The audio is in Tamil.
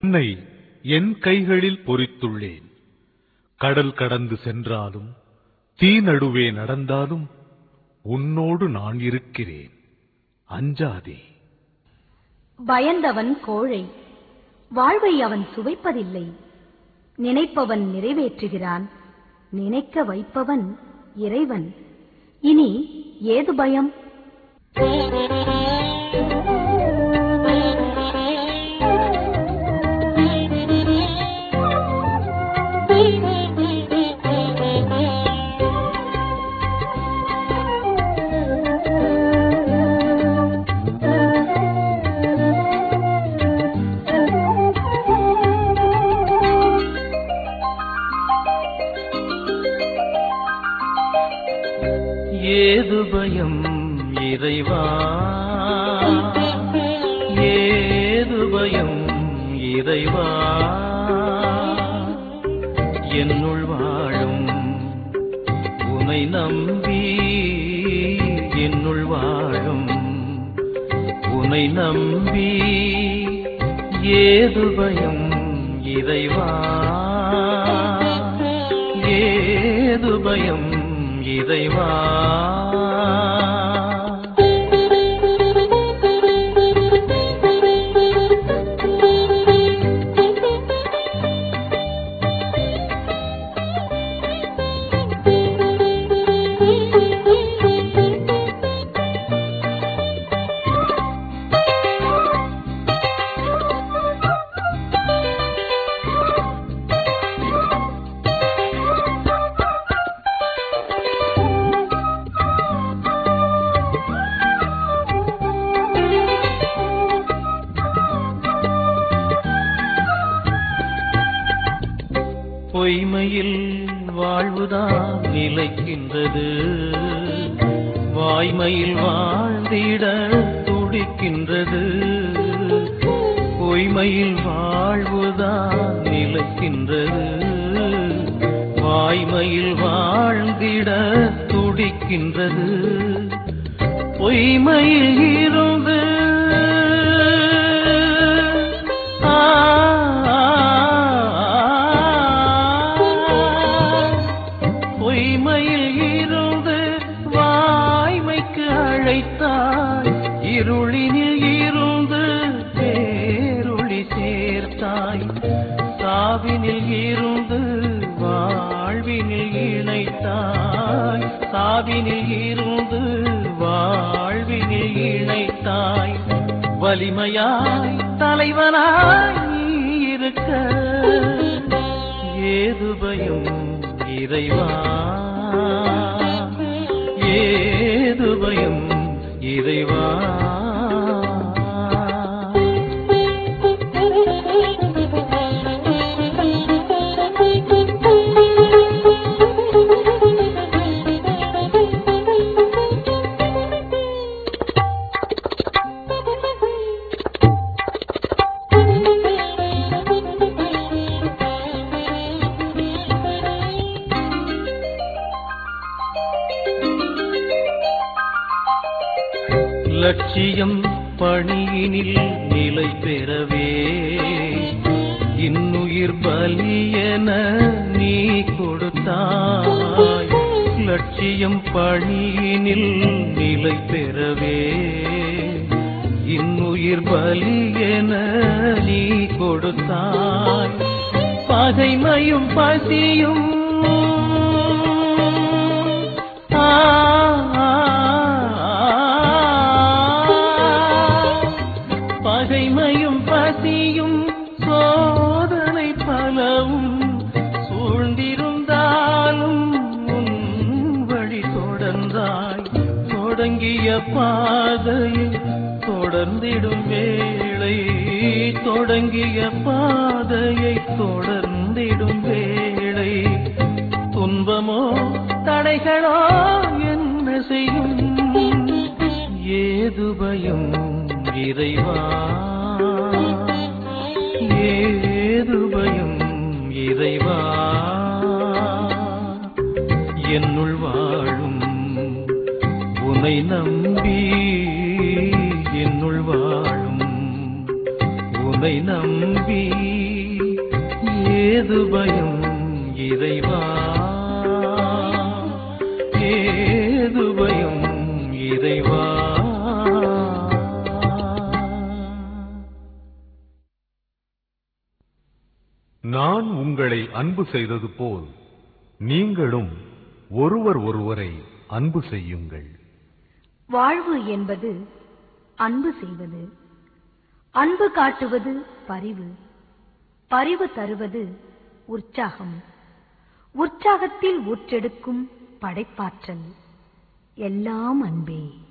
உன்னை என் கைகளில் பொறித்துள்ளேன். கடல் கடந்து சென்றாலும் தீ நடுவே நடந்தாலும் உன்னோடு நான் இருக்கிறேன். அஞ்சாதே. பயந்தவன் கோழை, வாழ்வை அவன் சுவைப்பதில்லை. நினைப்பவன் நிறைவேற்றுகிறான், நினைக்க வைப்பவன் இறைவன். இனி ஏது பயம்? ஏது பயம் இறைவா, ஏது பயம் இறைவா, என்னுள் வாழும் உனை நம்பி, என்னுள் வாழும் உனை நம்பி. ஏது பயம் இறைவா, ஏது பயம் இறைவா. பொய்மையில் வாழ்வுதான் நிலைக்கின்றது, வாய்மையில் வாழ்ந்திட துடிக்கின்றது. பொய்மையில் வாழ்வுதான் நிலைக்கின்றது, வாய்மையில் வாழ்ந்திட துடிக்கின்றது. பொய்மையில் இருந்து இருளினில் இருந்து பேரொளி சேர்த்தாய், சாவினில் இருந்து வாழ்வினில் இணைத்தாய், சாவினில் இருந்து வாழ்வினில் இணைத்தாய். வலிமையாய் தலைவனாய் இருக்க ஏது பயம் இறைவா, ஏது பயம் இறைவா. லட்சியம் பணியினில் நிலை பெறவே இன்னுயிர் பலியென நீ கொடுத்தாய். லட்சியம் பணியினில் நிலை பெறவே இன்னுயிர் பலியென நீ கொடுத்தாய். பகைமையும் பசியும் பகைமையும் பசியும் சோதனை பலவும் சூழ்ந்திருந்தாலும் உன் வழி தொடர்ந்தாய். தொடங்கிய பாதையில் தொடர்ந்திடும் வேளை, தொடங்கிய பாதையை தொடர்ந்திடும் வேளை. துன்பமோ தடைகளோ என்ன செய்யும், ஏது பயம் இறைவா, ஏது பயம் இறைவா. என்னுள் வாழும் உனை நம்பி, என்னுள் வாழும் உனை நம்பி. ஏது பயம் இறைவா, ஏது பயம் இறைவா. நான் உங்களை அன்பு செய்தது போல் நீங்களும் ஒருவர் ஒருவரை அன்பு செய்யுங்கள். வாழ்வு என்பது அன்பு செய்வது, அன்பு காட்டுவது பரிவு, பரிவு தருவது உற்சாகம், உற்சாகத்தில் ஊற்றெடுக்கும் படைப்பாற்றல், எல்லாம் அன்பே.